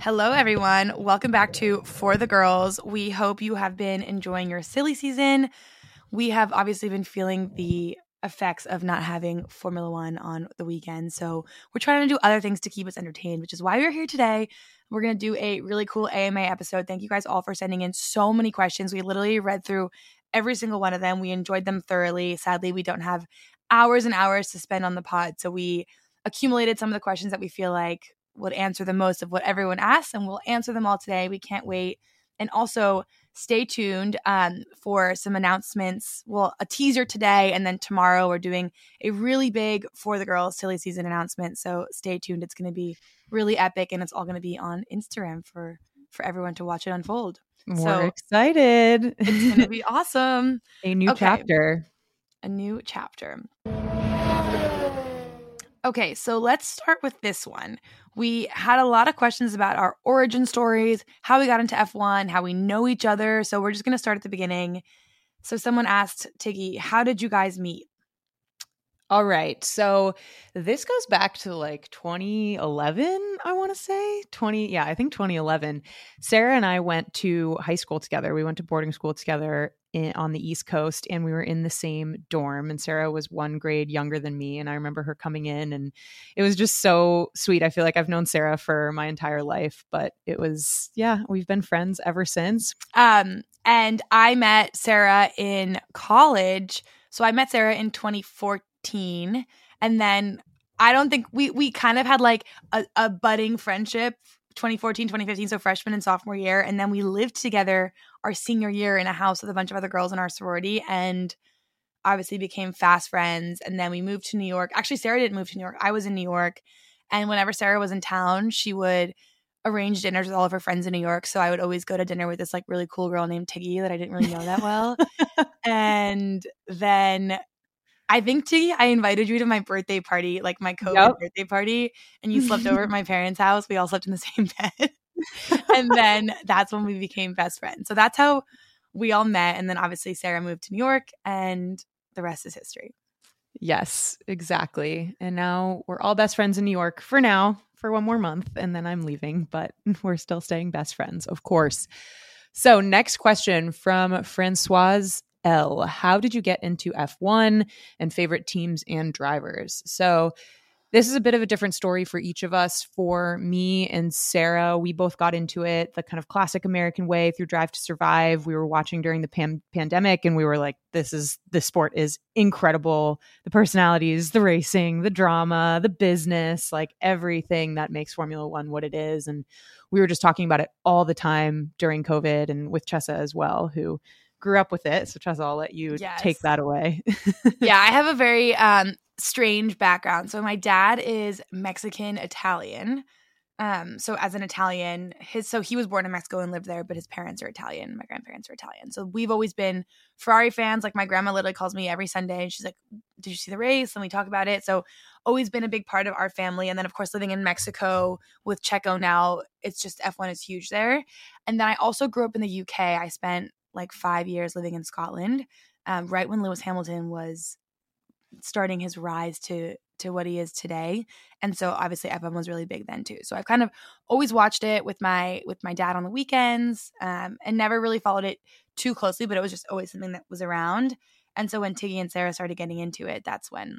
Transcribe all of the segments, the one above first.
Hello, everyone. Welcome back to For the Girls. We hope you have been enjoying your silly season. We have obviously been feeling the effects of not having Formula One on the weekend. So we're trying to do other things to keep us entertained, which is why we're here today. We're going to do a really cool AMA episode. Thank you guys all for sending in so many questions. We literally read through every single one of them. We enjoyed them thoroughly. Sadly, we don't have hours and hours to spend on the pod. So we accumulated some of the questions that we feel like would answer the most of what everyone asks, and we'll answer them all today. We can't wait. And also stay tuned for some announcements. Well, a teaser today, and then tomorrow we're doing a really big For the Girls silly season announcement. So stay tuned. It's going to be really epic, and it's all going to be on Instagram for everyone to watch it unfold. We're excited. It's going to be awesome. A new chapter. A new chapter. Okay, so let's start with this one. We had a lot of questions about our origin stories, how we got into F1, how we know each other. So we're just going to start at the beginning. So someone asked, Tiggy, how did you guys meet? All right. So this goes back to like 2011, I want to say. I think 2011. Sarah and I went to high school together. We went to boarding school together on the East Coast, and we were in the same dorm. And Sarah was 1 grade younger than me. And I remember her coming in, and it was just so sweet. I feel like I've known Sarah for my entire life, but it was, we've been friends ever since. And I met Sarah in college. So I met Sarah in 2014. And then I don't think we kind of had like a budding friendship 2014, 2015, so freshman and sophomore year. And then we lived together our senior year in a house with a bunch of other girls in our sorority, and obviously became fast friends. And then we moved to New York. Actually, Sarah didn't move to New York. I was in New York. And whenever Sarah was in town, she would arrange dinners with all of her friends in New York. So I would always go to dinner with this like really cool girl named Tiggy that I didn't really know that well. And then I think, Tiggy, I invited you to my birthday party, like my COVID birthday party, and you slept over at my parents' house. We all slept in the same bed. And then that's when we became best friends. So that's how we all met. And then obviously Sarah moved to New York, and the rest is history. Yes, exactly. And now we're all best friends in New York for now, for 1 more month, and then I'm leaving, but we're still staying best friends, of course. So next question from Francoise L. How did you get into F1 and favorite teams and drivers? So this is a bit of a different story for each of us. For me and Sarah, we both got into it the kind of classic American way through Drive to Survive. We were watching during the pandemic, and we were like, this sport is incredible. The personalities, the racing, the drama, the business, like everything that makes Formula One what it is. And we were just talking about it all the time during COVID, and with Chessa as well, who grew up with it. So Chessa, I'll let you take that away. Yeah, I have a very strange background. So my dad is Mexican Italian. So as an Italian, he was born in Mexico and lived there, but his parents are Italian. My grandparents are Italian. So we've always been Ferrari fans. Like my grandma literally calls me every Sunday, and she's like, "Did you see the race?" And we talk about it. So always been a big part of our family. And then of course living in Mexico with Checo now, it's just F1 is huge there. And then I also grew up in the UK. I spent like 5 years living in Scotland, right when Lewis Hamilton was starting his rise to what he is today. And so obviously F1 was really big then too. So I've kind of always watched it with my dad on the weekends, and never really followed it too closely, but it was just always something that was around. And so when Tiggy and Sarah started getting into it, that's when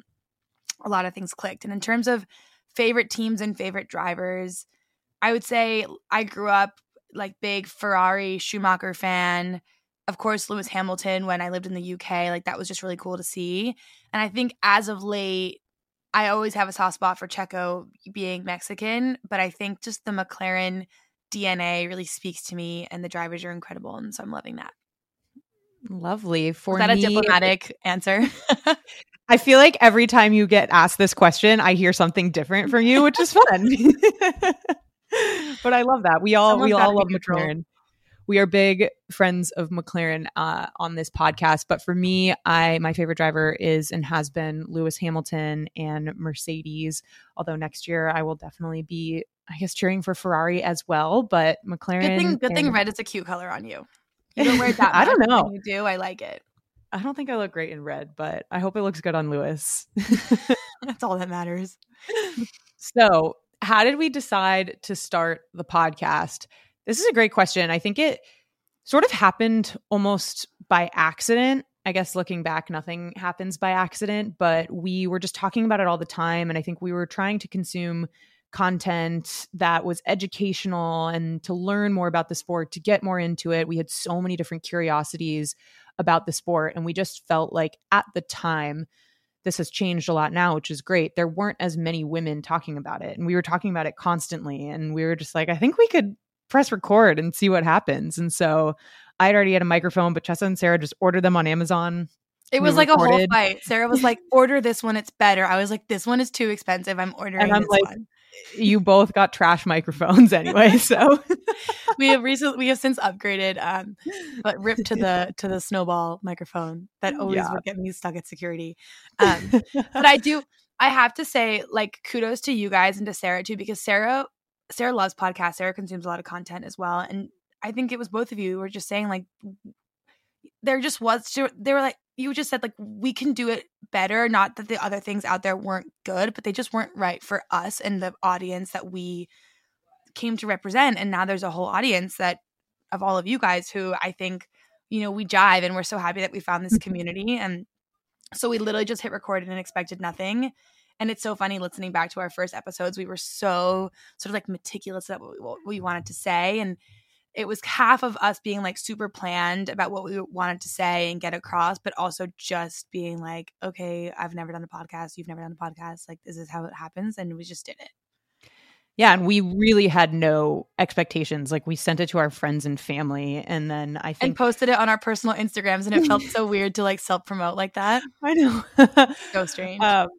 a lot of things clicked. And in terms of favorite teams and favorite drivers, I would say I grew up like big Ferrari Schumacher fan. Of course, Lewis Hamilton when I lived in the UK, like that was just really cool to see. And I think as of late, I always have a soft spot for Checo being Mexican, but I think just the McLaren DNA really speaks to me, and the drivers are incredible. And so I'm loving that. Lovely. Was that a diplomatic answer? I feel like every time you get asked this question, I hear something different from you, which is fun. But I love that. We all love McLaren. We are big friends of McLaren on this podcast. But for me, my favorite driver is and has been Lewis Hamilton and Mercedes. Although next year I will definitely be, I guess, cheering for Ferrari as well. But McLaren. Good thing red is a cute color on you. You don't wear it that much. I don't know. When you do. I like it. I don't think I look great in red, but I hope it looks good on Lewis. That's all that matters. So, how did we decide to start the podcast? This is a great question. I think it sort of happened almost by accident. I guess looking back, nothing happens by accident, but we were just talking about it all the time. And I think we were trying to consume content that was educational and to learn more about the sport, to get more into it. We had so many different curiosities about the sport. And we just felt like at the time, this has changed a lot now, which is great. There weren't as many women talking about it. And we were talking about it constantly. And we were just like, I think we could press record and see what happens. And so I had already had a microphone, but Chessa and Sarah just ordered them on Amazon. It was like a whole fight. Sarah was like, order this one. It's better. I was like, this one is too expensive. I'm ordering this one. You both got trash microphones anyway. So we have since upgraded, but ripped to the snowball microphone that always would get me stuck at security. But I have to say, like, kudos to you guys and to Sarah too, because Sarah loves podcasts. Sarah consumes a lot of content as well. And I think it was both of you who were just saying, like, they were like, you just said, like, we can do it better. Not that the other things out there weren't good, but they just weren't right for us and the audience that we came to represent. And now there's a whole audience of all of you guys who I think, we jive, and we're so happy that we found this community. And so we literally just hit record and expected nothing. And it's so funny listening back to our first episodes. We were so sort of like meticulous about what we wanted to say. And it was half of us being like super planned about what we wanted to say and get across, but also just being like, okay, I've never done a podcast. You've never done a podcast. Like, this is how it happens. And we just did it. Yeah. And we really had no expectations. Like, we sent it to our friends and family, and then and posted it on our personal Instagrams. And it felt so weird to like self-promote like that. I know. So strange.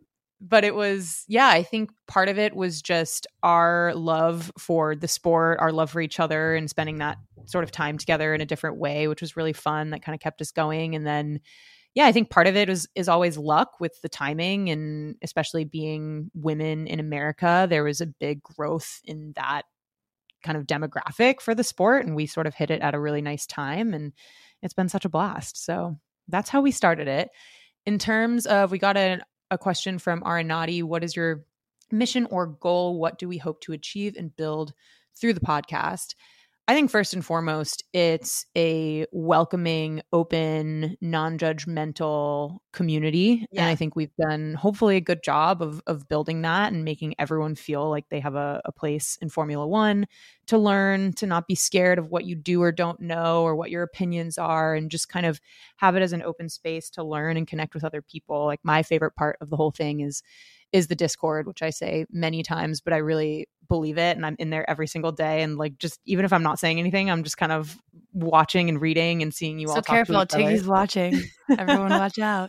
But it was, I think part of it was just our love for the sport, our love for each other, and spending that sort of time together in a different way, which was really fun. That kind of kept us going. And then, I think part of it is always luck with the timing, and especially being women in America, there was a big growth in that kind of demographic for the sport. And we sort of hit it at a really nice time, and it's been such a blast. So that's how we started it. In terms of, we got a question from Aranati. What is your mission or goal? What do we hope to achieve and build through the podcast? I think first and foremost, it's a welcoming, open, non-judgmental community. Yeah. And I think we've done hopefully a good job of building that and making everyone feel like they have a place in Formula One to learn, to not be scared of what you do or don't know or what your opinions are, and just kind of have it as an open space to learn and connect with other people. Like, my favorite part of the whole thing is the Discord, which I say many times, but I really believe it. And I'm in there every single day. And like, just even if I'm not saying anything, I'm just kind of watching and reading and seeing you all talk to each other. Tiggy's watching. Everyone watch out.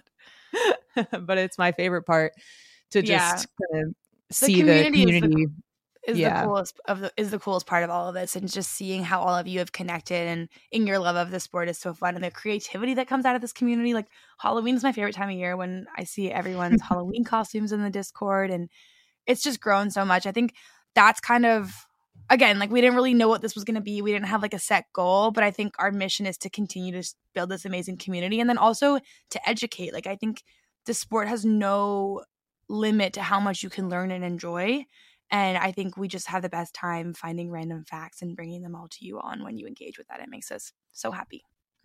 But it's my favorite part to just kind of see the community. Is the coolest part of all of this, and just seeing how all of you have connected and in your love of the sport is so fun, and the creativity that comes out of this community. Like, Halloween is my favorite time of year when I see everyone's Halloween costumes in the Discord, and it's just grown so much. I think that's kind of, again, like, we didn't really know what this was going to be. We didn't have like a set goal, but I think our mission is to continue to build this amazing community, and then also to educate. Like, I think the sport has no limit to how much you can learn and enjoy. And I think we just have the best time finding random facts and bringing them all to you on when you engage with that. It makes us so happy.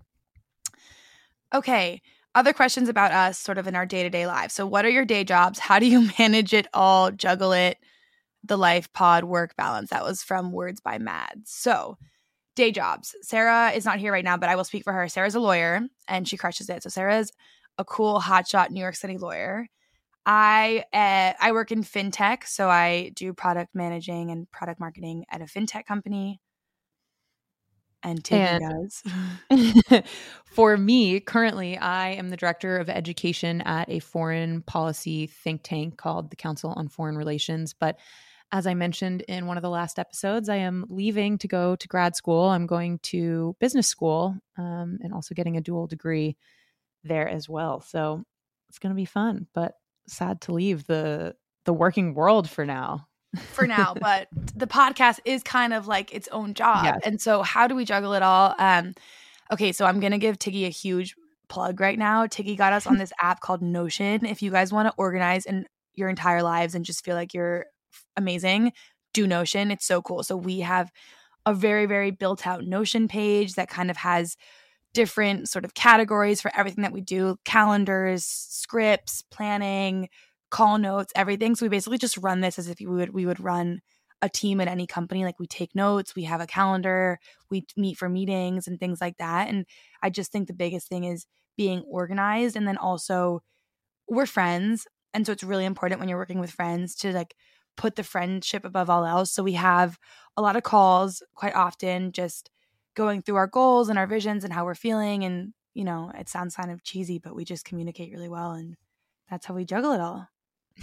Okay. Other questions about us sort of in our day-to-day lives. So what are your day jobs? How do you manage it all, juggle it, the life, pod, work balance? That was from Words by Mads. So day jobs. Sarah is not here right now, but I will speak for her. Sarah's a lawyer and she crushes it. So Sarah's a cool hotshot New York City lawyer. I work in fintech, so I do product managing and product marketing at a fintech company. And Tiggy does. For me, currently, I am the director of education at a foreign policy think tank called the Council on Foreign Relations. But as I mentioned in one of the last episodes, I am leaving to go to grad school. I'm going to business school and also getting a dual degree there as well. So it's going to be fun, but sad to leave the working world for now. But the podcast is kind of like its own job. Yes. And so how do we juggle it all? Okay, so I'm going to give Tiggy a huge plug right now. Tiggy got us on this app called Notion. If you guys want to organize in your entire lives and just feel like you're amazing, do Notion. It's so cool. So we have a very, very built out Notion page that kind of has different sort of categories for everything that we do, calendars, scripts, planning, call notes, everything. So we basically just run this as if we would run a team at any company. Like we take notes, we have a calendar, we meet for meetings and things like that. And I just think the biggest thing is being organized. And then also we're friends. And so it's really important when you're working with friends to like put the friendship above all else. So we have a lot of calls quite often, just going through our goals and our visions and how we're feeling. And, you know, it sounds kind of cheesy, but we just communicate really well. And that's how we juggle it all.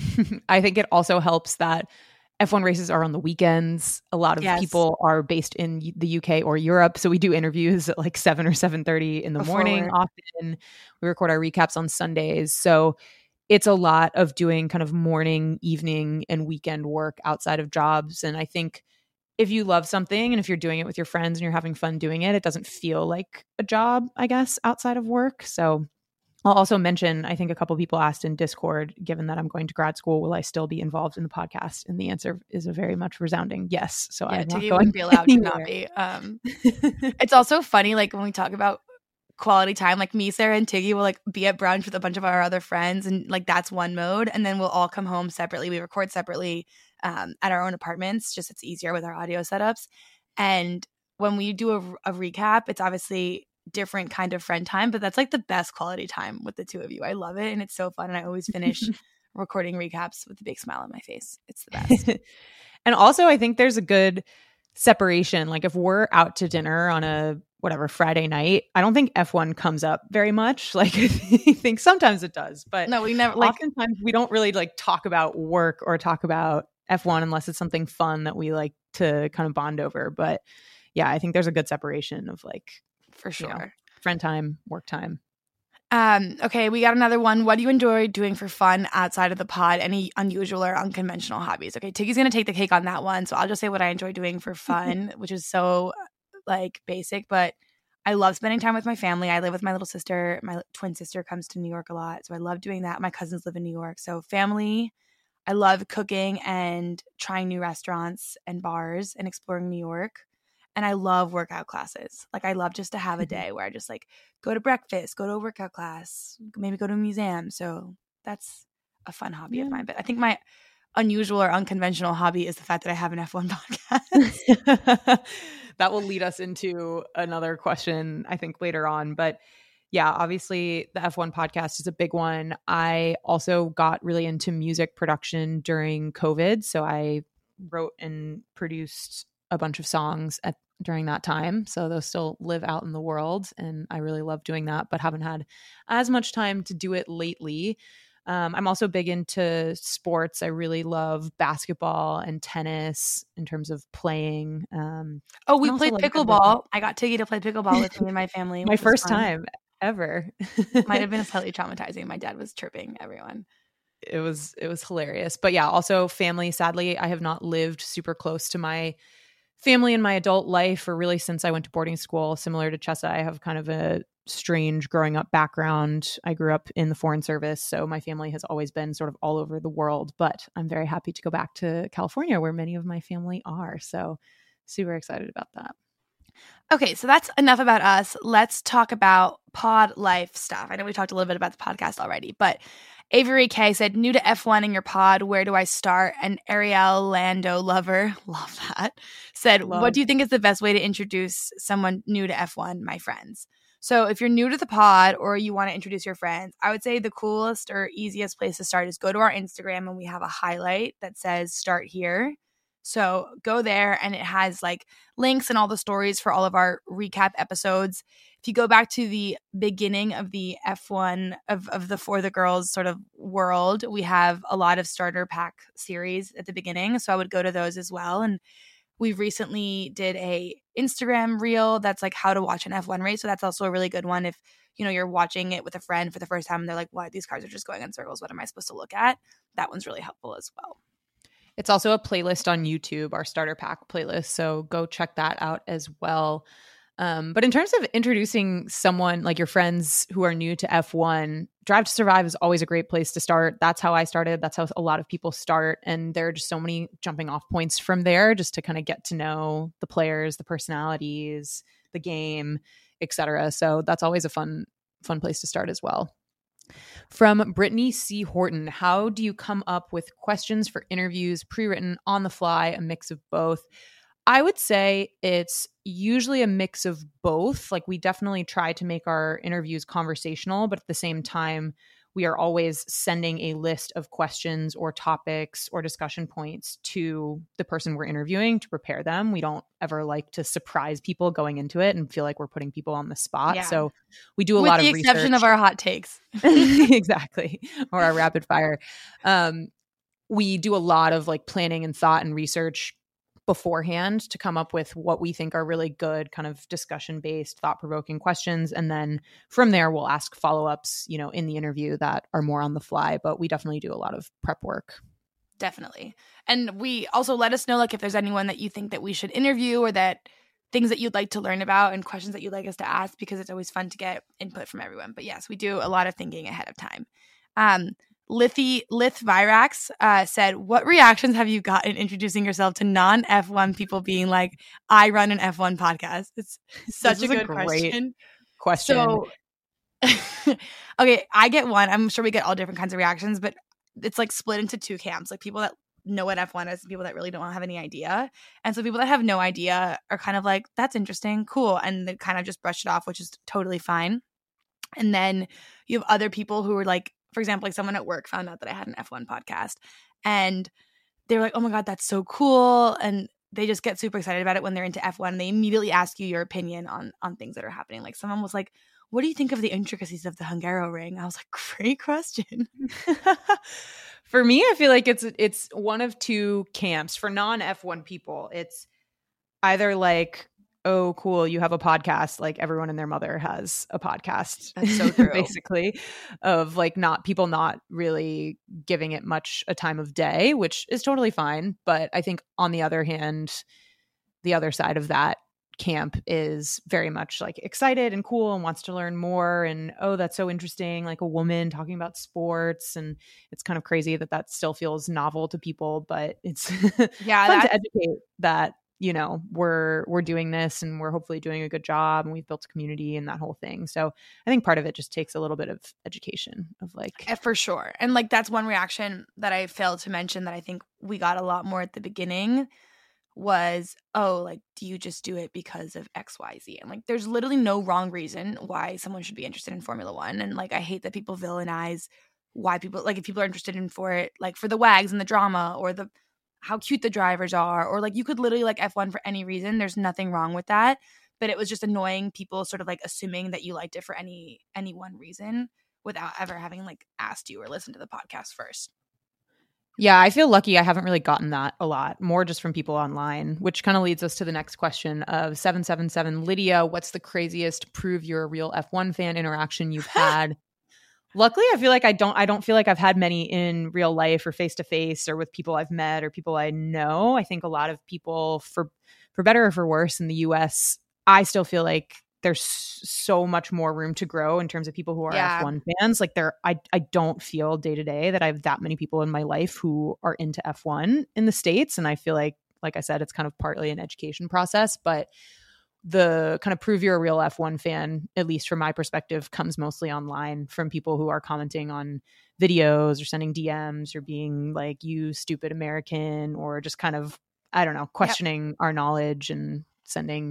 I think it also helps that F1 races are on the weekends. A lot of people are based in the UK or Europe. So we do interviews at like 7 or 7:30 in the morning. Often we record our recaps on Sundays. So it's a lot of doing kind of morning, evening, and weekend work outside of jobs. And I think if you love something and if you're doing it with your friends and you're having fun doing it, it doesn't feel like a job, I guess, outside of work. So I'll also mention, I think a couple of people asked in Discord, given that I'm going to grad school, will I still be involved in the podcast? And the answer is a very much resounding yes. So I'm not going to be allowed anywhere. To not be. It's also funny, like when we talk about quality time, like me, Sarah, and Tiggy will like be at brunch with a bunch of our other friends, and like that's one mode, and then we'll all come home separately. We record separately at our own apartments, just it's easier with our audio setups. And when we do a recap, it's obviously different kind of friend time, but that's like the best quality time with the two of you. I love it, and it's so fun, and I always finish recording recaps with a big smile on my face. It's the best. And also I think there's a good separation. Like if we're out to dinner on a Friday night, I don't think F1 comes up very much. Like I think sometimes it does, but no, we never. Oftentimes we don't really like talk about work or talk about F1 unless it's something fun that we like to kind of bond over. But yeah, I think there's a good separation of like, for sure, you know, friend time, work time. Okay, we got another one. What do you enjoy doing for fun outside of the pod? Any unusual or unconventional hobbies? Okay, Tiggy's gonna take the cake on that one. So I'll just say what I enjoy doing for fun, which is so like basic, but I love spending time with my family. I live with my little sister. My twin sister comes to New York a lot, so I love doing that. My cousins live in New York, so family. I love cooking and trying new restaurants and bars and exploring New York. And I love workout classes. Like I love just to have a day where I just like go to breakfast, go to a workout class, maybe go to a museum. So that's a fun hobby of mine. But I think my unusual or unconventional hobby is the fact that I have an F1 podcast. That will lead us into another question, I think, later on. But yeah, obviously the F1 podcast is a big one. I also got really into music production during COVID. So I wrote and produced a bunch of songs during that time. So those still live out in the world. And I really love doing that, but haven't had as much time to do it lately. I'm also big into sports. I really love basketball and tennis in terms of playing. We played pickleball. I got Tiggy to play pickleball with me and my family. My first time ever. Might have been slightly traumatizing. My dad was chirping everyone. It was hilarious. But yeah, also family. Sadly, I have not lived super close to my family in my adult life, or really since I went to boarding school. Similar to Chessa, I have kind of a strange growing up background. I grew up in the Foreign Service, so my family has always been sort of all over the world, but I'm very happy to go back to California where many of my family are. So super excited about that. Okay, so that's enough about us. Let's talk about pod life stuff. I know we talked a little bit about the podcast already, but Avery K said, new to F1 in your pod, where do I start? And Ariel Lando Lover, love that, said, what do you think is the best way to introduce someone new to F1? My friends. So if you're new to the pod or you want to introduce your friends, I would say the coolest or easiest place to start is go to our Instagram, and we have a highlight that says start here. So go there, and it has like links and all the stories for all of our recap episodes. If you go back to the beginning of the F1 of the For the Girls sort of world, we have a lot of starter pack series at the beginning. So I would go to those as well. And we recently did a Instagram reel that's like how to watch an F1 race. So that's also a really good one if, you know, you're watching it with a friend for the first time and they're like, what? These cars are just going in circles. What am I supposed to look at? That one's really helpful as well. It's also a playlist on YouTube, our starter pack playlist. So go check that out as well. But in terms of introducing someone like your friends who are new to F1, Drive to Survive is always a great place to start. That's how I started. That's how a lot of people start. And there are just so many jumping off points from there just to kind of get to know the players, the personalities, the game, etc. So that's always a fun place to start as well. From Brittany C. Horton, how do you come up with questions for interviews, pre-written, on the fly, a mix of both? I would say it's usually a mix of both. Like, we definitely try to make our interviews conversational, but at the same time, we are always sending a list of questions or topics or discussion points to the person we're interviewing to prepare them. We don't ever like to surprise people going into it and feel like we're putting people on the spot. Yeah. So we do a lot of research. With the exception of our hot takes. Exactly. Or our rapid fire. We do a lot of like planning and thought and research beforehand to come up with what we think are really good kind of discussion-based, thought-provoking questions. And then from there, we'll ask follow-ups, in the interview that are more on the fly. But we definitely do a lot of prep work. Definitely. And we also let us know, like, if there's anyone that you think that we should interview or that things that you'd like to learn about and questions that you'd like us to ask, because it's always fun to get input from everyone. But yes, we do a lot of thinking ahead of time. Lith Virax said, what reactions have you gotten introducing yourself to non-F1 people being like, I run an F1 podcast? It's such a good question. So, okay, I get one. I'm sure we get all different kinds of reactions, but it's like split into two camps, like people that know what F1 is and people that really don't have any idea. And so people that have no idea are kind of like, that's interesting, cool. And they kind of just brush it off, which is totally fine. And then you have other people who are like, for example, like someone at work found out that I had an F1 podcast and they were like, oh my God, that's so cool. And they just get super excited about it when they're into F1. And they immediately ask you your opinion on things that are happening. Like someone was like, what do you think of the intricacies of the Hungaroring? I was like, great question. For me, I feel like it's one of two camps. For non-F1 people, it's either like, oh, cool, you have a podcast. Like everyone and their mother has a podcast. That's so true. Basically, of like people not really giving it much a time of day, which is totally fine. But I think on the other hand, the other side of that camp is very much like excited and cool and wants to learn more. And, oh, that's so interesting. Like a woman talking about sports. And it's kind of crazy that still feels novel to people, but it's fun to educate that, we're doing this and we're hopefully doing a good job and we've built a community and that whole thing. So I think part of it just takes a little bit of education of like. For sure. And like, that's one reaction that I failed to mention that I think we got a lot more at the beginning was, oh, like, do you just do it because of XYZ? And like, there's literally no wrong reason why someone should be interested in Formula One. And like, I hate that people villainize why people, like if people are interested in for it, like for the wags and the drama or the how cute the drivers are, or like you could literally like F1 for any reason. There's nothing wrong with that. But it was just annoying people sort of like assuming that you liked it for any one reason without ever having like asked you or listened to the podcast first. Yeah, I feel lucky I haven't really gotten that a lot, more just from people online, which kind of leads us to the next question of 777 Lydia. What's the craziest prove you're a real F1 fan interaction you've had? Luckily, I feel like I don't feel like I've had many in real life or face to face or with people I've met or people I know. I think a lot of people, for better or for worse, in the US, I still feel like there's so much more room to grow in terms of people who are F1 fans. Like I don't feel day to day that I have that many people in my life who are into F1 in the States. And I feel like I said, it's kind of partly an education process, but the kind of prove you're a real F1 fan, at least from my perspective, comes mostly online from people who are commenting on videos or sending DMs or being like, you stupid American, or just kind of, I don't know, questioning our knowledge and sending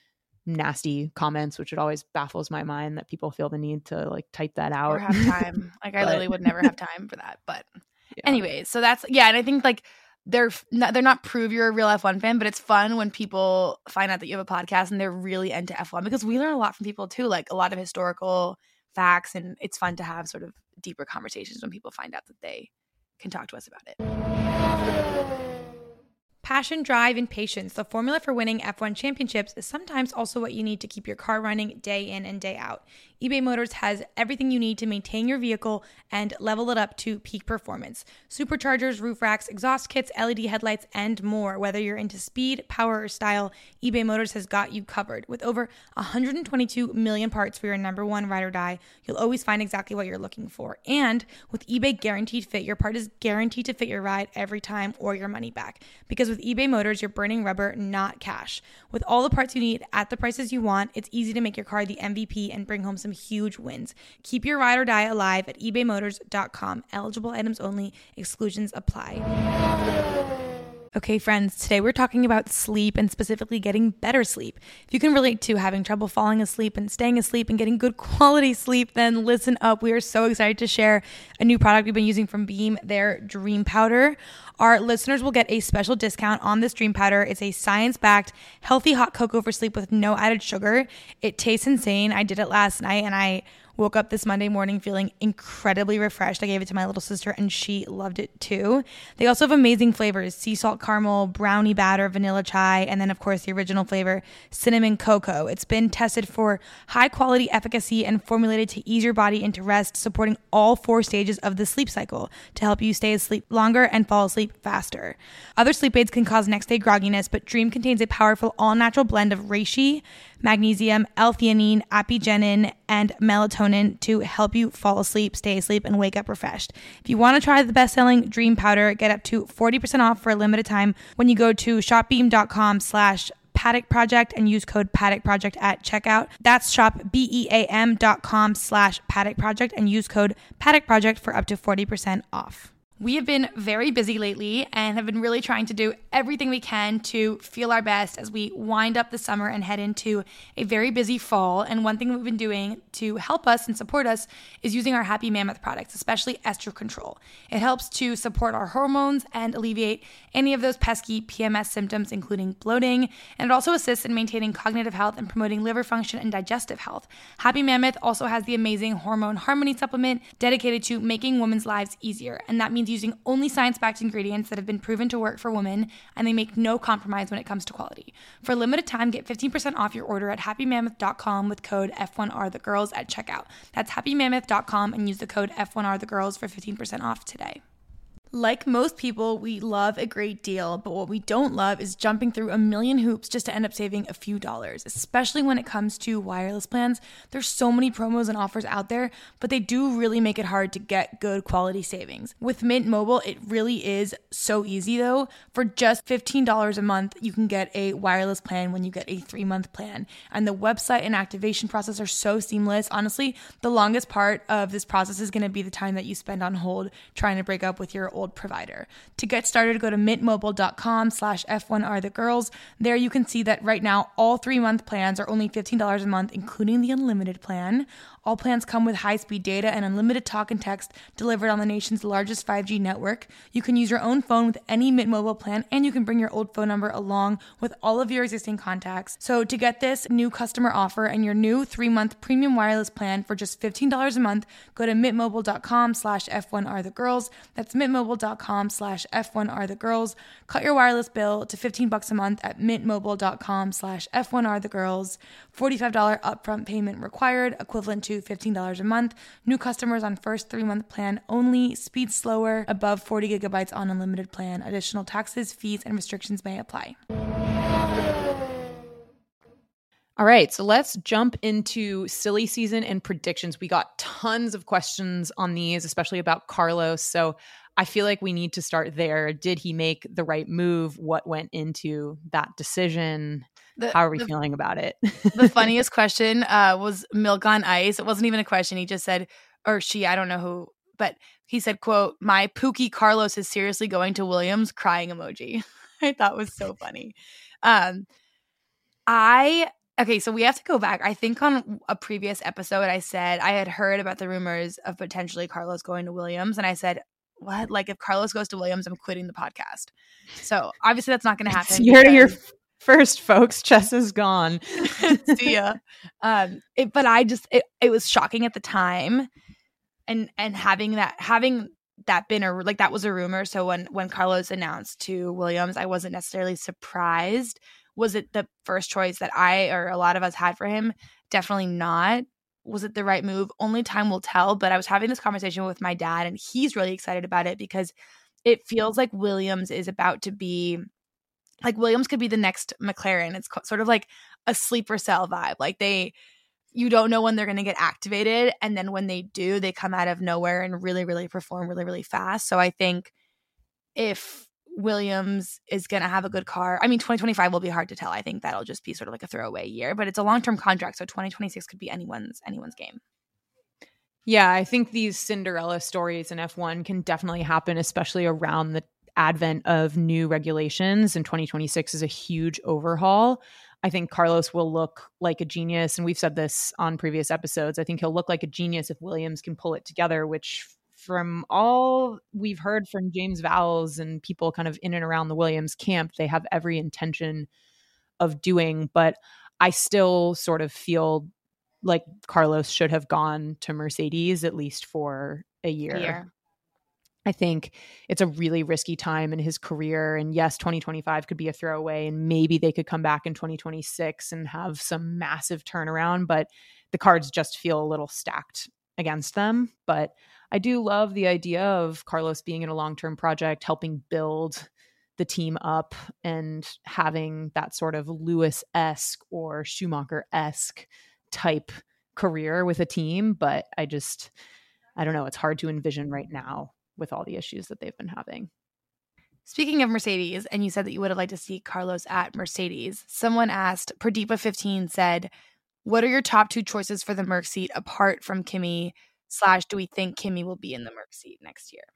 nasty comments, which it always baffles my mind that people feel the need to like type that out or have time. Like I literally would never have time for that. But anyways, so that's, and I think like they're not prove you're a real F1 fan, but it's fun when people find out that you have a podcast and they're really into F1, because we learn a lot from people too, like a lot of historical facts, and it's fun to have sort of deeper conversations when people find out that they can talk to us about it. Passion, drive, and patience, the formula for winning F1 championships, is sometimes also what you need to keep your car running day in and day out. eBay Motors has everything you need to maintain your vehicle and level it up to peak performance. Superchargers, roof racks, exhaust kits, LED headlights, and more. Whether you're into speed, power, or style, eBay Motors has got you covered. With over 122 million parts for your number one ride or die, you'll always find exactly what you're looking for. And with eBay Guaranteed Fit, your part is guaranteed to fit your ride every time or your money back. Because with eBay Motors, you're burning rubber, not cash. With all the parts you need at the prices you want, it's easy to make your car the MVP and bring home some huge wins. Keep your ride or die alive at ebaymotors.com. Eligible items only. Exclusions apply. Okay, friends, today we're talking about sleep and specifically getting better sleep. If you can relate to having trouble falling asleep and staying asleep and getting good quality sleep, then listen up. We are so excited to share a new product we've been using from Beam, their Dream Powder. Our listeners will get a special discount on this Dream Powder. It's a science-backed, healthy hot cocoa for sleep with no added sugar. It tastes insane. I did it last night and I woke up this Monday morning feeling incredibly refreshed. I gave it to my little sister and she loved it too. They also have amazing flavors: sea salt caramel, brownie batter, vanilla chai, and then of course the original flavor, cinnamon cocoa. It's been tested for high quality efficacy and formulated to ease your body into rest, supporting all 4 stages of the sleep cycle to help you stay asleep longer and fall asleep faster. Other sleep aids can cause next day grogginess, but Dream contains a powerful all natural blend of reishi, magnesium, L-theanine, apigenin, and melatonin to help you fall asleep, stay asleep, and wake up refreshed. If you want to try the best-selling Dream Powder, get up to 40% off for a limited time when you go to shopbeam.com/Paddock Project and use code Paddock Project at checkout. That's shopbeam.com/Paddock Project and use code Paddock Project for up to 40% off. We have been very busy lately and have been really trying to do everything we can to feel our best as we wind up the summer and head into a very busy fall. And one thing we've been doing to help us and support us is using our Happy Mammoth products, especially Estro Control. It helps to support our hormones and alleviate any of those pesky PMS symptoms, including bloating. And it also assists in maintaining cognitive health and promoting liver function and digestive health. Happy Mammoth also has the amazing Hormone Harmony supplement dedicated to making women's lives easier. And that means using only science-backed ingredients that have been proven to work for women, and they make no compromise when it comes to quality. For a limited time, get 15% off your order at happymammoth.com with code F1RTheGirls at checkout. That's happymammoth.com and use the code F1RTheGirls for 15% off today. Like most people, we love a great deal, but what we don't love is jumping through a million hoops just to end up saving a few dollars, especially when it comes to wireless plans. There's so many promos and offers out there, but they do really make it hard to get good quality savings. With Mint Mobile, it really is so easy though. For just $15 a month, you can get a wireless plan when you get a 3-month plan. And the website and activation process are so seamless. Honestly, the longest part of this process is going to be the time that you spend on hold trying to break up with your old provider. To get started, go to mintmobile.com/F1RTheGirls. There you can see that right now all 3-month plans are only $15 a month, including the unlimited plan. All plans come with high-speed data and unlimited talk and text delivered on the nation's largest 5G network. You can use your own phone with any Mint Mobile plan, and you can bring your old phone number along with all of your existing contacts. So to get this new customer offer and your new 3-month premium wireless plan for just $15 a month, go to mintmobile.com/F1RTheGirls. That's mintmobile.com/F1RTheGirls. Cut your wireless bill to $15 a month at mintmobile.com/F1RTheGirls. $45 upfront payment required, equivalent to $15 a month. New customers on first 3-month plan only. Speed slower, above 40 gigabytes on unlimited plan. Additional taxes, fees, and restrictions may apply. All right, so let's jump into silly season and predictions. We got tons of questions on these, especially about Carlos. So I feel like we need to start there. Did he make the right move? What went into that decision? How are we feeling about it? The funniest question was milk on ice. It wasn't even a question. He just said, or she, I don't know who, but he said, quote, "My Pookie Carlos is seriously going to Williams," crying emoji. I thought was so funny. Okay, so we have to go back. I think on a previous episode, I said I had heard about the rumors of potentially Carlos going to Williams. And I said, what? Like, if Carlos goes to Williams, I'm quitting the podcast. So obviously that's not going to happen. You heard it here first, folks. Chess is gone. See ya. But it was shocking at the time. And having that was a rumor. So when Carlos announced to Williams, I wasn't necessarily surprised. Was it the first choice that I or a lot of us had for him? Definitely not. Was it the right move? Only time will tell. But I was having this conversation with my dad, and he's really excited about it because it feels like Williams is about to be like Williams could be the next McLaren. It's sort of like a sleeper cell vibe. Like you don't know when they're going to get activated. And then when they do, they come out of nowhere and really, really perform really, really fast. So I think if Williams is going to have a good car, I mean, 2025 will be hard to tell. I think that'll just be sort of like a throwaway year, but it's a long-term contract. So 2026 could be anyone's game. Yeah, I think these Cinderella stories in F1 can definitely happen, especially around the advent of new regulations. And 2026 is a huge overhaul. I think Carlos will look like a genius. And we've said this on previous episodes. I think he'll look like a genius if Williams can pull it together, which from all we've heard from James Vowles and people kind of in and around the Williams camp, they have every intention of doing. But I still sort of feel like Carlos should have gone to Mercedes at least for a year. I think it's a really risky time in his career. And yes, 2025 could be a throwaway, and maybe they could come back in 2026 and have some massive turnaround, but the cards just feel a little stacked against them. But I do love the idea of Carlos being in a long-term project, helping build the team up and having that sort of Lewis-esque or Schumacher-esque type career with a team. But I don't know. It's hard to envision right now with all the issues that they've been having. Speaking of Mercedes, and you said that you would have liked to see Carlos at Mercedes, someone asked, Pradeepa15 said, what are your top two choices for the Merc seat apart from Kimi / do we think Kimi will be in the Merc seat next year?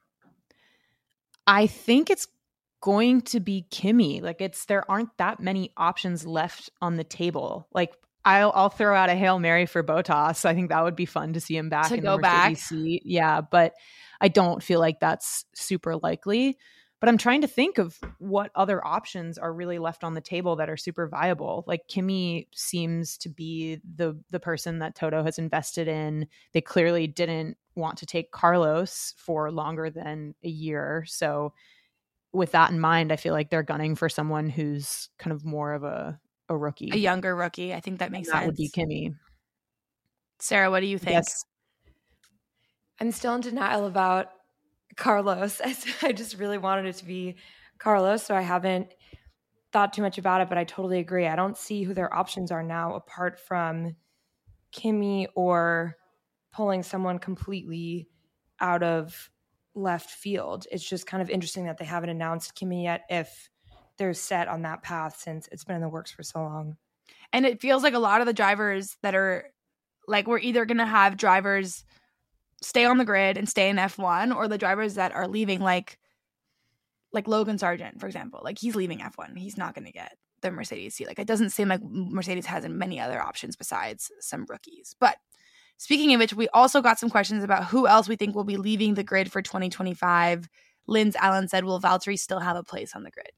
I think it's going to be Kimi. Like there aren't that many options left on the table. Like I'll throw out a Hail Mary for Bottas. I think that would be fun to see him back in the Mercedes seat. Yeah, but I don't feel like that's super likely. But I'm trying to think of what other options are really left on the table that are super viable. Like Kimi seems to be the person that Toto has invested in. They clearly didn't want to take Carlos for longer than a year. So with that in mind, I feel like they're gunning for someone who's kind of more of a rookie. A younger rookie. I think that makes sense. That would be Kimi. Sarah, what do you think? Yes. I'm still in denial about Carlos. I just really wanted it to be Carlos, so I haven't thought too much about it, but I totally agree. I don't see who their options are now apart from Kimi or pulling someone completely out of left field. It's just kind of interesting that they haven't announced Kimi yet if they're set on that path since it's been in the works for so long. And it feels like a lot of the drivers that are like, we're either going to have drivers stay on the grid and stay in F1, or the drivers that are leaving, like Logan Sargent, for example. Like he's leaving F1. He's not going to get the Mercedes seat. Like it doesn't seem like Mercedes has many other options besides some rookies. But speaking of which, we also got some questions about who else we think will be leaving the grid for 2025. Linz Allen said, will Valtteri still have a place on the grid?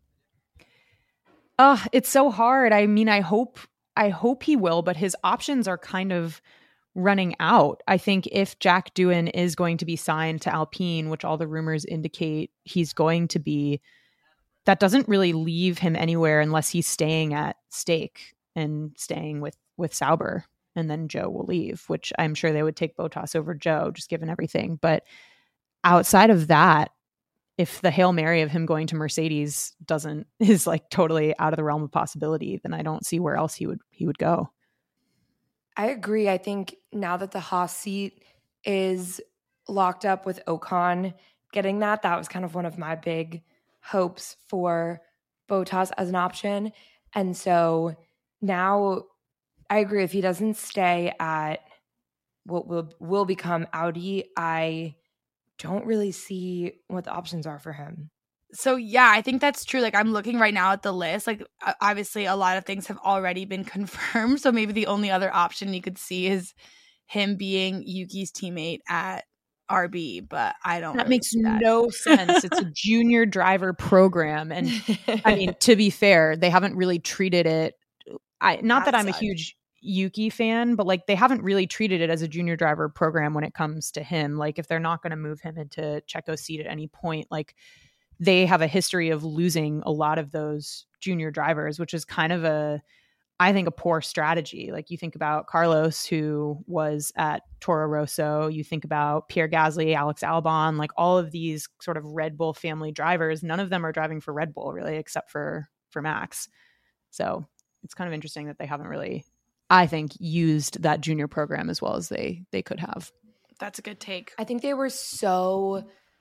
It's so hard. I mean, I hope he will, but his options are kind of running out. I think if Jack Doohan is going to be signed to Alpine, which all the rumors indicate he's going to be, that doesn't really leave him anywhere unless he's staying at stake and staying with Sauber, and then Joe will leave, which I'm sure they would take Bottas over Joe, just given everything. But outside of that, if the Hail Mary of him going to Mercedes is like totally out of the realm of possibility, then I don't see where else he would go. I agree. I think now that the Haas seat is locked up with Ocon getting that was kind of one of my big hopes for Bottas as an option. And so now I agree, if he doesn't stay at what will become Audi, I don't really see what the options are for him. So yeah, I think that's true. Like I'm looking right now at the list. Like obviously a lot of things have already been confirmed. So maybe the only other option you could see is him being Yuki's teammate at RB, but I don't. That makes no sense. It's a junior driver program. And I mean, to be fair, they haven't really treated it. Not that I'm a huge Yuki fan, but like they haven't really treated it as a junior driver program when it comes to him. Like if they're not going to move him into Checo's seat at any point, like they have a history of losing a lot of those junior drivers, which is kind of I think a poor strategy. Like you think about Carlos, who was at Toro Rosso, you think about Pierre Gasly, Alex Albon, like all of these sort of Red Bull family drivers. None of them are driving for Red Bull really, except for Max. So it's kind of interesting that they haven't really, I think, used that junior program as well as they could have. That's a good take. I think they were so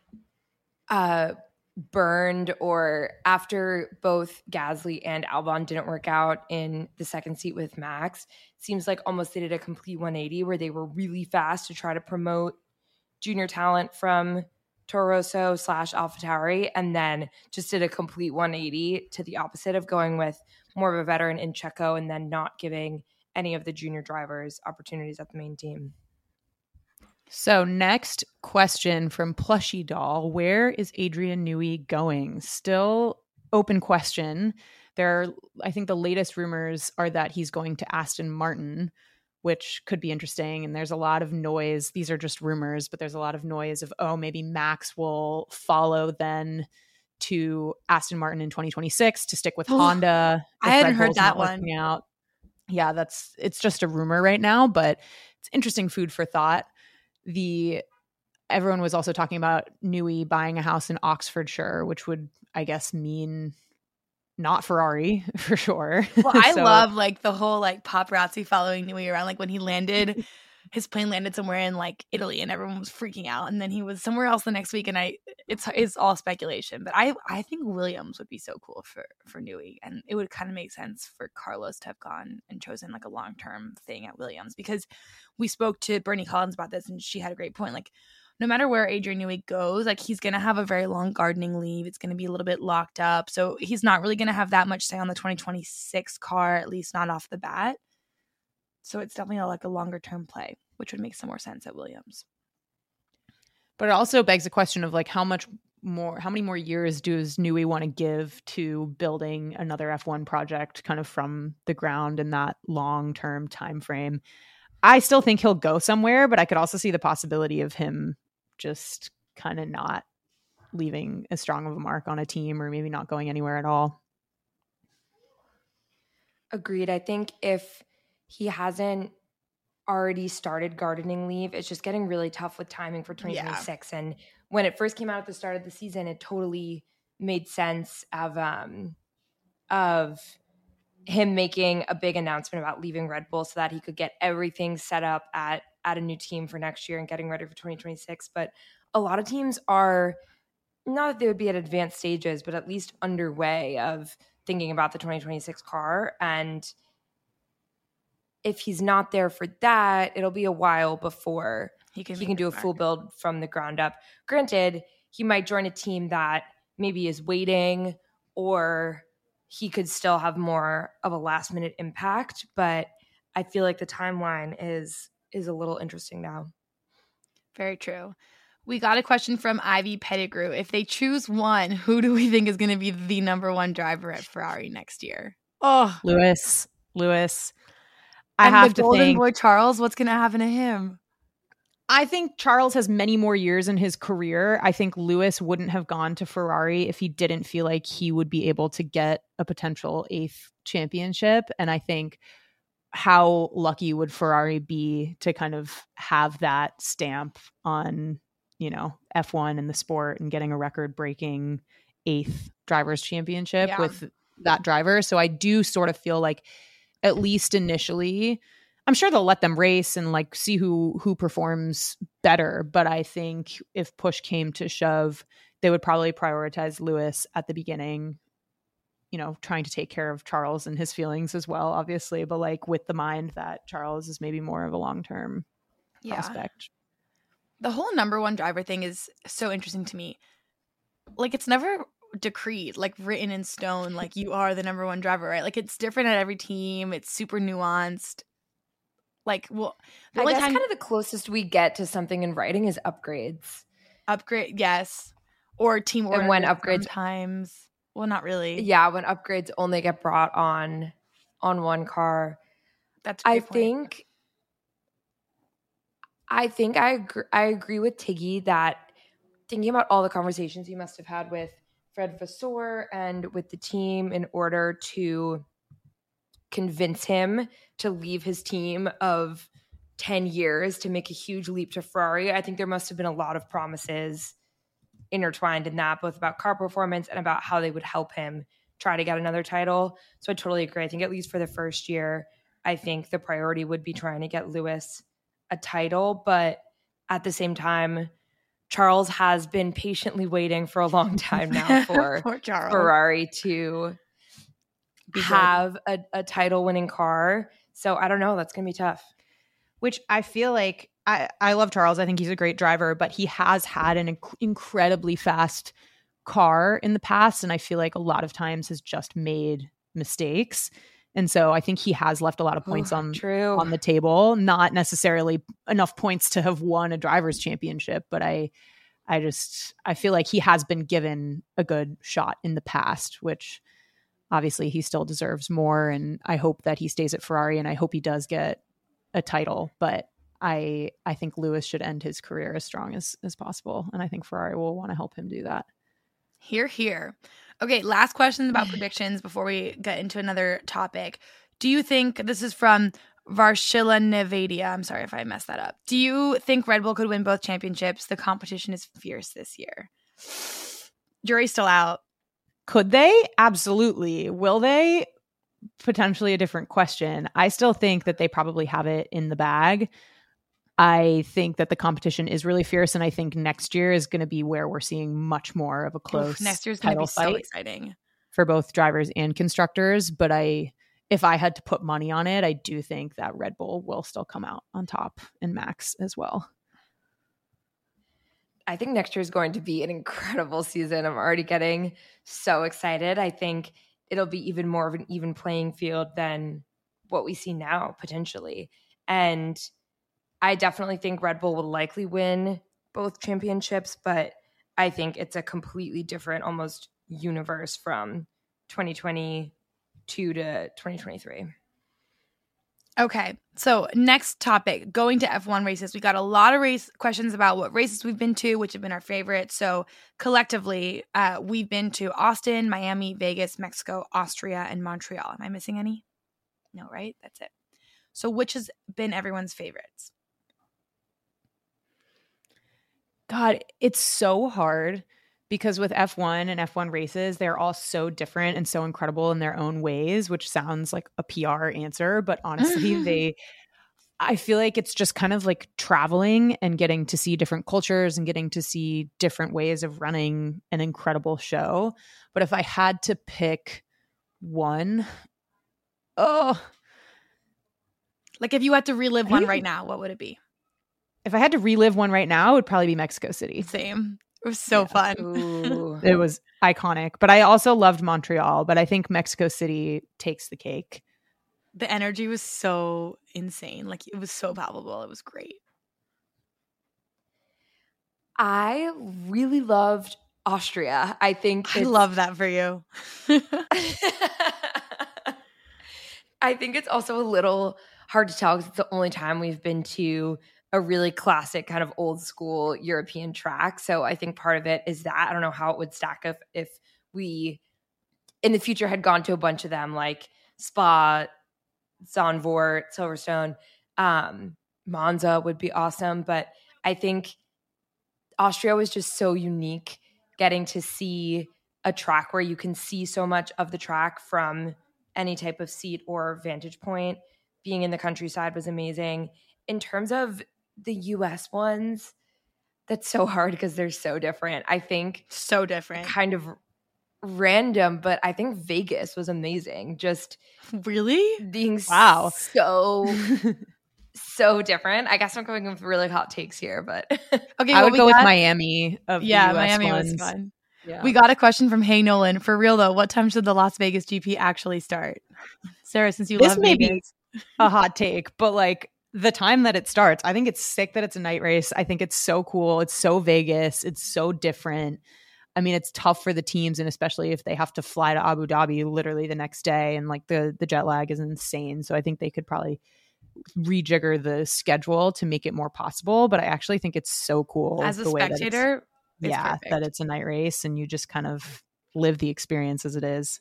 burned, or after both Gasly and Albon didn't work out in the second seat with Max, it seems like almost they did a complete 180 where they were really fast to try to promote junior talent from Toro Rosso / AlphaTauri, and then just did a complete 180 to the opposite of going with more of a veteran in Checo and then not giving any of the junior drivers opportunities at the main team. So next question from Plushy Doll. Where is Adrian Newey going? Still open question. I think the latest rumors are that he's going to Aston Martin, which could be interesting. And there's a lot of noise. These are just rumors, but there's a lot of noise of, maybe Max will follow then to Aston Martin in 2026 to stick with Honda. I hadn't heard that one. Out. Yeah, it's just a rumor right now, but it's interesting food for thought. Everyone was also talking about Newey buying a house in Oxfordshire, which would, I guess, mean not Ferrari for sure. Well, I love like the whole like paparazzi following Newey around. Like when he landed, his plane landed somewhere in like Italy and everyone was freaking out. And then he was somewhere else the next week. And it's all speculation. But I think Williams would be so cool for Newey. And it would kind of make sense for Carlos to have gone and chosen like a long-term thing at Williams, because we spoke to Bernie Collins about this and she had a great point. Like no matter where Adrian Newey goes, like he's going to have a very long gardening leave. It's going to be a little bit locked up. So he's not really going to have that much say on the 2026 car, at least not off the bat. So it's definitely like a longer term play, which would make some more sense at Williams. But it also begs the question of like how many more years does Newey want to give to building another F1 project kind of from the ground in that long-term time frame? I still think he'll go somewhere, but I could also see the possibility of him just kind of not leaving as strong of a mark on a team, or maybe not going anywhere at all. Agreed. I think if he hasn't already started gardening leave, it's just getting really tough with timing for 2026. Yeah. And when it first came out at the start of the season, it totally made sense of him making a big announcement about leaving Red Bull so that he could get everything set up at a new team for next year and getting ready for 2026. But a lot of teams are, not that they would be at advanced stages, but at least underway of thinking about the 2026 car. And if he's not there for that, it'll be a while before he can do a full build from the ground up. Granted, he might join a team that maybe is waiting, or he could still have more of a last minute impact. But I feel like the timeline is a little interesting now. Very true. We got a question from Ivy Pettigrew. If they choose one, who do we think is going to be the number one driver at Ferrari next year? Oh, Lewis. I have to think. Golden boy Charles, what's going to happen to him? I think Charles has many more years in his career. I think Lewis wouldn't have gone to Ferrari if he didn't feel like he would be able to get a potential 8th championship. And I think how lucky would Ferrari be to kind of have that stamp on, F1 and the sport, and getting a record-breaking 8th drivers' championship with that driver. So I do sort of feel like, at least initially, I'm sure they'll let them race and like see who performs better. But I think if push came to shove, they would probably prioritize Lewis at the beginning, trying to take care of Charles and his feelings as well, obviously, but like with the mind that Charles is maybe more of a long-term prospect. The whole number one driver thing is so interesting to me. Like it's never decreed, like written in stone, like you are the number one driver, right? Like it's different at every team. It's super nuanced. Like, well, I guess kind of the closest we get to something in writing is upgrades. Yes. Or team order. And when upgrades sometimes. Well, not really. Yeah, when upgrades only get brought on one car. That's a great point. I agree with Tiggy that thinking about all the conversations he must have had with Fred Vasseur and with the team in order to convince him to leave his team of 10 years to make a huge leap to Ferrari. I think there must have been a lot of promises intertwined in that, both about car performance and about how they would help him try to get another title. So I totally agree. I think at least for the first year, I think the priority would be trying to get Lewis a title. But at the same time, Charles has been patiently waiting for a long time now for Ferrari to have a title-winning car. So I don't know. That's going to be tough. Which I feel like I love Charles. I think he's a great driver, but he has had an incredibly fast car in the past. And I feel like a lot of times has just made mistakes. And so I think he has left a lot of points on the table, not necessarily enough points to have won a driver's championship. But I feel like he has been given a good shot in the past, which obviously he still deserves more. And I hope that he stays at Ferrari, and I hope he does get a title. But I think Lewis should end his career as strong as possible. And I think Ferrari will want to help him do that. Hear, hear. Okay, last question about predictions before we get into another topic. Do you think, this is from Varshila Nevadia, I'm sorry if I messed that up. Do you think Red Bull could win both championships? The competition is fierce this year. Jury's still out. Could they? Absolutely. Will they? Potentially a different question. I still think that they probably have it in the bag. I think that the competition is really fierce, and I think next year is going to be where we're seeing much more of a close next year's going to be so exciting for both drivers and constructors. But if I had to put money on it, I do think that Red Bull will still come out on top, and Max as well. I think next year is going to be an incredible season. I'm already getting so excited. I think it'll be even more of an even playing field than what we see now, potentially. And I definitely think Red Bull will likely win both championships, but I think it's a completely different almost universe from 2022 to 2023. Okay, so next topic, going to F1 races. We got a lot of race questions about what races we've been to, which have been our favorites. So collectively, we've been to Austin, Miami, Vegas, Mexico, Austria, and Montreal. Am I missing any? No, right? That's it. So which has been everyone's favorites? God, it's so hard because with F1 and F1 races, they're all so different and so incredible in their own ways, which sounds like a PR answer. But honestly, I feel like it's just kind of like traveling and getting to see different cultures and getting to see different ways of running an incredible show. But if I had to pick one, like if you had to relive one right now, what would it be? If I had to relive one right now, it would probably be Mexico City. Same. It was so fun. Ooh. It was iconic. But I also loved Montreal. But I think Mexico City takes the cake. The energy was so insane. Like, it was so palpable. It was great. I really loved Austria. I love that for you. I think it's also a little hard to tell because it's the only time we've been to a really classic kind of old school European track. So I think part of it is that I don't know how it would stack up if we in the future had gone to a bunch of them like Spa, Zandvoort, Silverstone, Monza would be awesome. But I think Austria was just so unique, getting to see a track where you can see so much of the track from any type of seat or vantage point. Being in the countryside was amazing. In terms of the US ones, that's so hard because they're so different. I think so different, kind of random, but I think Vegas was amazing. Just really being wow, so different. I guess I'm going with really hot takes here, but okay, I would go with Miami. Miami ones. Was fun. Yeah. We got a question from Hey Nolan. For real though, what time should the Las Vegas GP actually start? Sarah, since you love may Vegas. Be a hot take, but like the time that it starts, I think it's sick that it's a night race. I think it's so cool. It's so Vegas. It's so different. I mean, it's tough for the teams, and especially if they have to fly to Abu Dhabi literally the next day, and like the jet lag is insane. So I think they could probably rejigger the schedule to make it more possible. But I actually think it's so cool As a the way that spectator, it's that perfect. it's a night race and you just kind of live the experience as it is.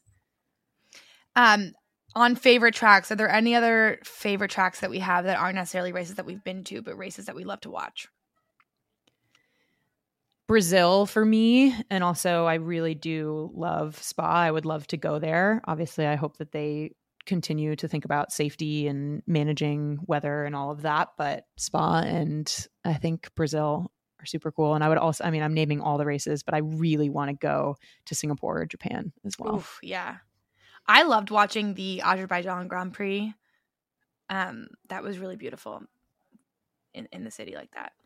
On favorite tracks, are there any other favorite tracks that we have that aren't necessarily races that we've been to, but races that we love to watch? Brazil for me, and also I really do love Spa. I would love to go there. Obviously, I hope that they continue to think about safety and managing weather and all of that, but Spa and I think Brazil are super cool. And I would also, I mean, I'm naming all the races, but I really want to go to Singapore or Japan as well. Oof, yeah. I loved watching the Azerbaijan Grand Prix. That was really beautiful in the city like that.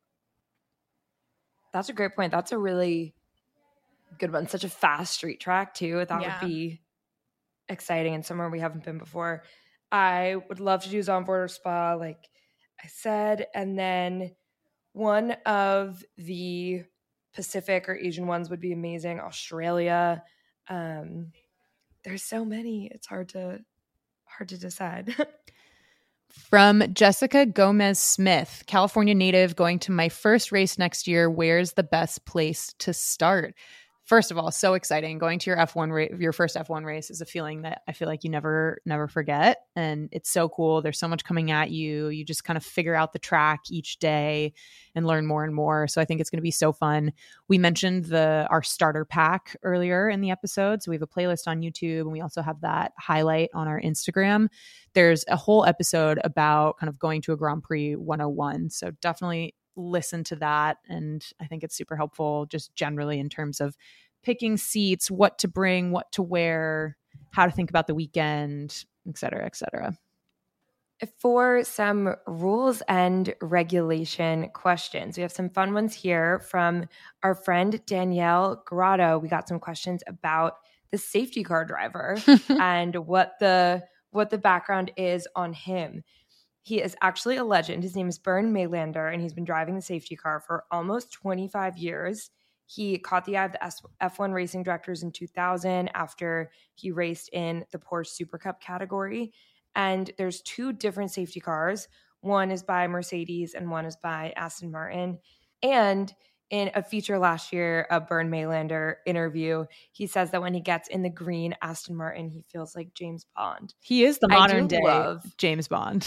That's a great point. That's a really good one. Such a fast street track too. That Yeah. would be exciting and somewhere we haven't been before. I would love to do Zandvoort or Spa, like I said. And then one of the Pacific or Asian ones would be amazing. Australia. There's so many. It's hard to decide. From Jessica Gomez Smith, California native, going to my first race next year. Where's the best place to start? First of all, so exciting. Going to your F1 your first F1 race is a feeling that I feel like you never forget. And it's so cool. There's so much coming at you. You just kind of figure out the track each day and learn more and more. So I think it's going to be so fun. We mentioned our starter pack earlier in the episode. So we have a playlist on YouTube, and we also have that highlight on our Instagram. There's a whole episode about kind of going to a Grand Prix 101. So definitely listen to that. And I think it's super helpful just generally in terms of picking seats, what to bring, what to wear, how to think about the weekend, et cetera, et cetera. For some rules and regulation questions, we have some fun ones here from our friend Danielle Grotto. We got some questions about the safety car driver and what the background is on him. He is actually a legend. His name is Bernd Maylander, and he's been driving the safety car for almost 25 years. He caught the eye of the F1 racing directors in 2000 after he raced in the Porsche Super Cup category. And there's two different safety cars. One is by Mercedes and one is by Aston Martin. And in a feature last year, a Bernd Maylander interview, he says that when he gets in the green Aston Martin, he feels like James Bond. He is the modern day James Bond.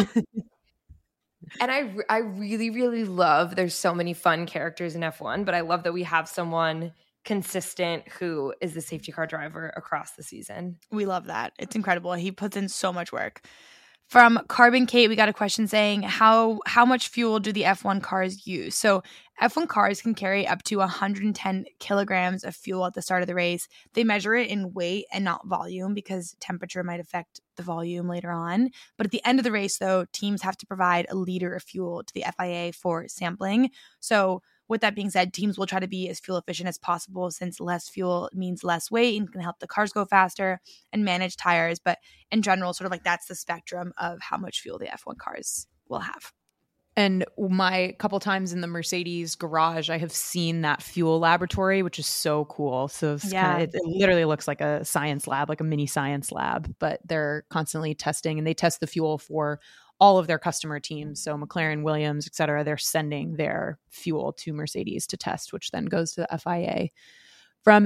And I really, really love, there's so many fun characters in F1, but I love that we have someone consistent who is the safety car driver across the season. We love that. It's incredible. He puts in so much work. From Carbon Kate, we got a question saying, how much fuel do the F1 cars use? So F1 cars can carry up to 110 kilograms of fuel at the start of the race. They measure it in weight and not volume because temperature might affect the volume later on. But at the end of the race, though, teams have to provide a liter of fuel to the FIA for sampling. So with that being said, teams will try to be as fuel efficient as possible since less fuel means less weight and can help the cars go faster and manage tires. But in general, sort of like that's the spectrum of how much fuel the F1 cars will have. And my couple times in the Mercedes garage, I have seen that fuel laboratory, which is so cool. So it's it literally looks like a science lab, like a mini science lab, but they're constantly testing, and they test the fuel for all of their customer teams. So McLaren, Williams, et cetera, they're sending their fuel to Mercedes to test, which then goes to the FIA. From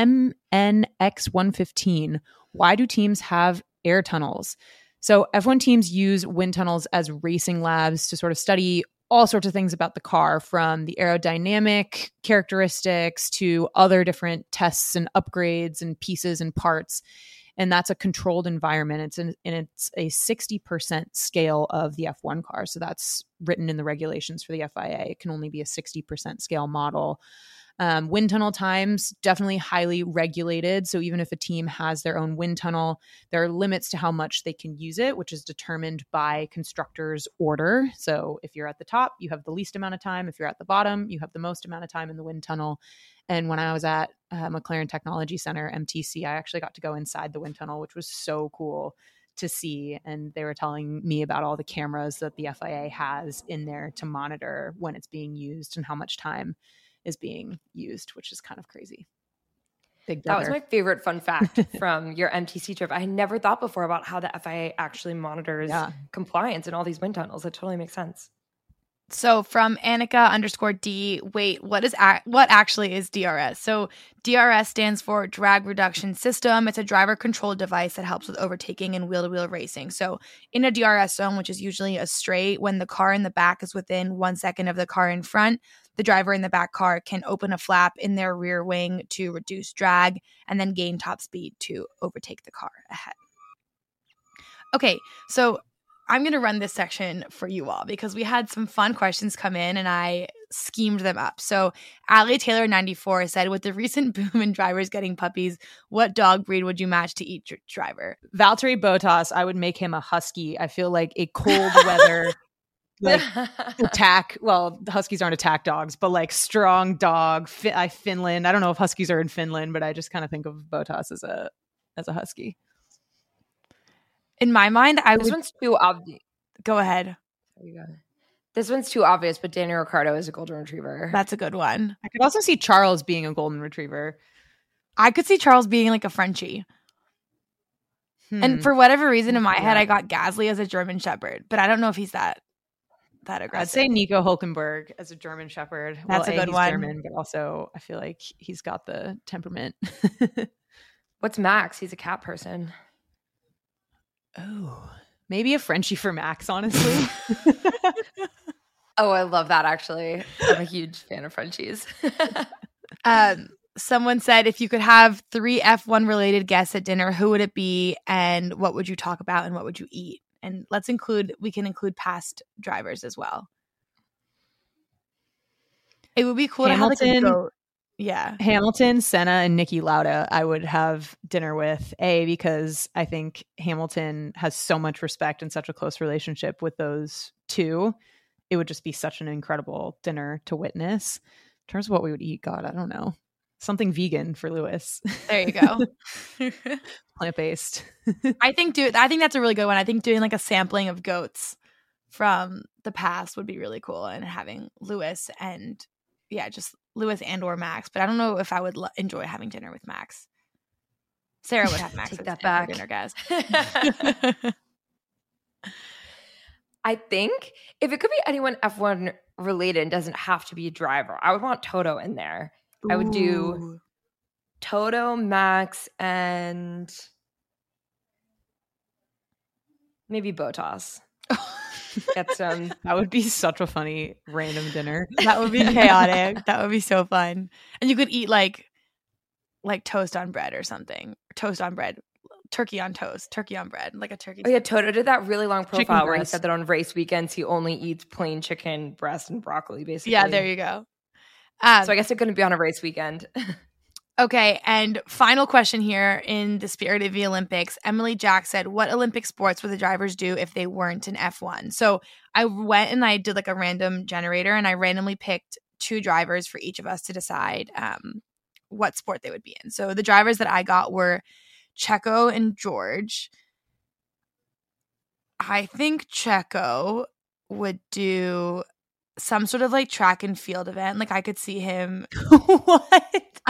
MNX115, why do teams have air tunnels? So F1 teams use wind tunnels as racing labs to sort of study all sorts of things about the car, from the aerodynamic characteristics to other different tests and upgrades and pieces and parts. And that's a controlled environment. It's a 60% scale of the F1 car. So that's written in the regulations for the FIA. It can only be a 60% scale model. Wind tunnel times, definitely highly regulated. So even if a team has their own wind tunnel, there are limits to how much they can use it, which is determined by constructor's order. So if you're at the top, you have the least amount of time. If you're at the bottom, you have the most amount of time in the wind tunnel. And when I was at McLaren Technology Center, MTC, I actually got to go inside the wind tunnel, which was so cool to see. And they were telling me about all the cameras that the FIA has in there to monitor when it's being used and how much time is being used, which is kind of crazy. Big That brother. was my favorite fun fact from your MTC trip. I had never thought before about how the FIA actually monitors compliance in all these wind tunnels. It totally makes sense. So from Annika_D, wait, what actually is DRS? So DRS stands for Drag Reduction System. It's a driver controlled device that helps with overtaking and wheel-to-wheel racing. So in a DRS zone, which is usually a straight, when the car in the back is within 1 second of the car in front, the driver in the back car can open a flap in their rear wing to reduce drag and then gain top speed to overtake the car ahead. Okay, so I'm going to run this section for you all because we had some fun questions come in and I schemed them up. So Allie Taylor 94 said, with the recent boom in drivers getting puppies, what dog breed would you match to each driver? Valtteri Bottas, I would make him a husky. I feel like a cold weather like attack. Well, the huskies aren't attack dogs, but like strong dog. Finland. I don't know if huskies are in Finland, but I just kind of think of Bottas as a husky. In my mind, This one's too obvious. Go ahead. This one's too obvious, but Daniel Ricciardo is a golden retriever. That's a good one. I could also see Charles being a golden retriever. I could see Charles being like a Frenchie. And for whatever reason, in my head, I got Gasly as a German Shepherd, but I don't know if he's that aggressive. I'd say Nico Hülkenberg as a German Shepherd. That's a good one. German, but also I feel like he's got the temperament. What's Max? He's a cat person. Oh, maybe a Frenchie for Max, honestly. Oh, I love that, actually. I'm a huge fan of Frenchies. Someone said, if you could have 3 F1 related guests at dinner, who would it be and what would you talk about and what would you eat? And we can include past drivers as well. It would be cool to have like a goat. Yeah. Hamilton, Senna, and Niki Lauda I would have dinner with, because I think Hamilton has so much respect and such a close relationship with those two. It would just be such an incredible dinner to witness. In terms of what we would eat, God, I don't know. Something vegan for Lewis. There you go. Plant-based. I think that's a really good one. I think doing like a sampling of goats from the past would be really cool, and having Lewis and just Lewis and or Max. But I don't know if I would enjoy having dinner with Max. Sarah would have Max. Take that back. Dinner, guys. I think if it could be anyone F1 related and doesn't have to be a driver, I would want Toto in there. Ooh. I would do Toto, Max, and maybe Bottas. Get some. That would be such a funny random dinner. That would be chaotic. That would be so fun. And you could eat like toast on bread or something. Toast on bread. Turkey on toast. Turkey on bread. Like a turkey. Oh yeah, Toto did that really long profile where he said that on race weekends he only eats plain chicken breast and broccoli, basically. Yeah, there you go. So I guess it couldn't be on a race weekend. Okay, and final question here in the spirit of the Olympics. Emily Jack said, what Olympic sports would the drivers do if they weren't in F1? So I went and I did like a random generator, and I randomly picked 2 drivers for each of us to decide what sport they would be in. So the drivers that I got were Checo and George. I think Checo would do some sort of like track and field event. Like I could see him. What?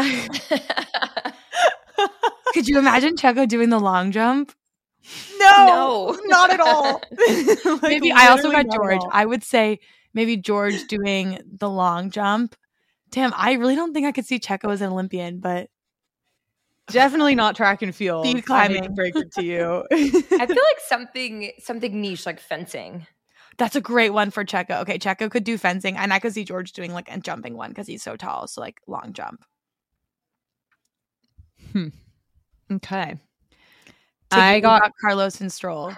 Could you imagine Checo doing the long jump? No, not at all. Like, maybe I also got George. I would say maybe George doing the long jump. Damn, I really don't think I could see Checo as an Olympian, but definitely not track and field. Speed climbing. Break it to you. I feel like something niche like fencing. That's a great one for Checo. Okay, Checo could do fencing, and I could see George doing like a jumping one because he's so tall. So like long jump. Okay. I got Carlos and Stroll.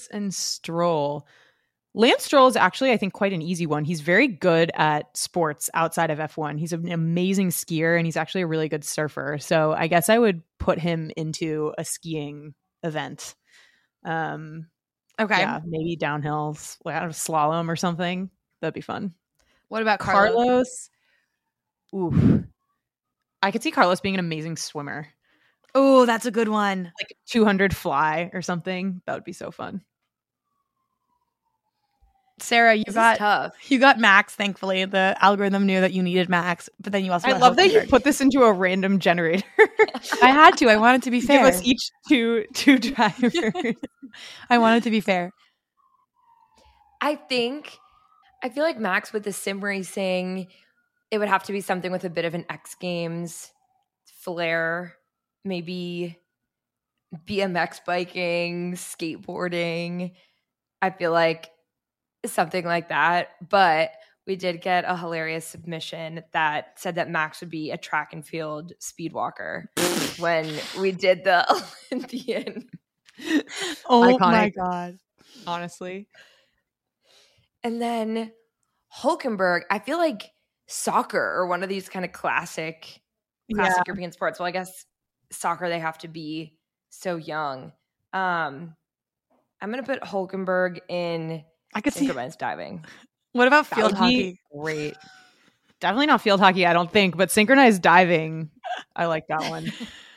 Lance Stroll is actually, I think, quite an easy one. He's very good at sports outside of F1. He's an amazing skier, and he's actually a really good surfer. So I guess I would put him into a skiing event. Okay. Yeah, maybe downhill, slalom or something. That'd be fun. What about Carlos? Ooh. I could see Carlos being an amazing swimmer. Oh, that's a good one. Like 200 fly or something. That would be so fun. Sarah, This is tough. you got Max. Thankfully, the algorithm knew that you needed Max, but then you also I got love that you Hulkenberg. put this into a random generator. I had to. I wanted to be fair. Give us each two drivers. I wanted to be fair. I feel like Max with the sim racing, it would have to be something with a bit of an X Games flair, maybe BMX biking, skateboarding. I feel like something like that. But we did get a hilarious submission that said that Max would be a track and field speed walker when we did the Olympian. Oh Iconic. my God. Honestly. And then Hulkenberg, I feel like soccer or one of these kind of classic European sports. Well, I guess soccer, they have to be so young. I'm going to put Hulkenberg in I could see. synchronized diving. What about That field would be hockey? great. Definitely not field hockey, I don't think, but synchronized diving. I like that one.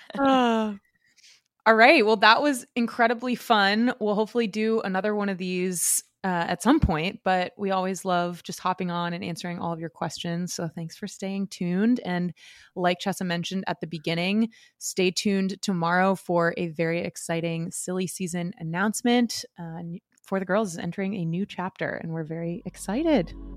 All right. Well, that was incredibly fun. We'll hopefully do another one of these at some point, but we always love just hopping on and answering all of your questions. So thanks for staying tuned. And like Chessa mentioned at the beginning, stay tuned tomorrow for a very exciting silly season announcement. For the Girls is entering a new chapter, and we're very excited.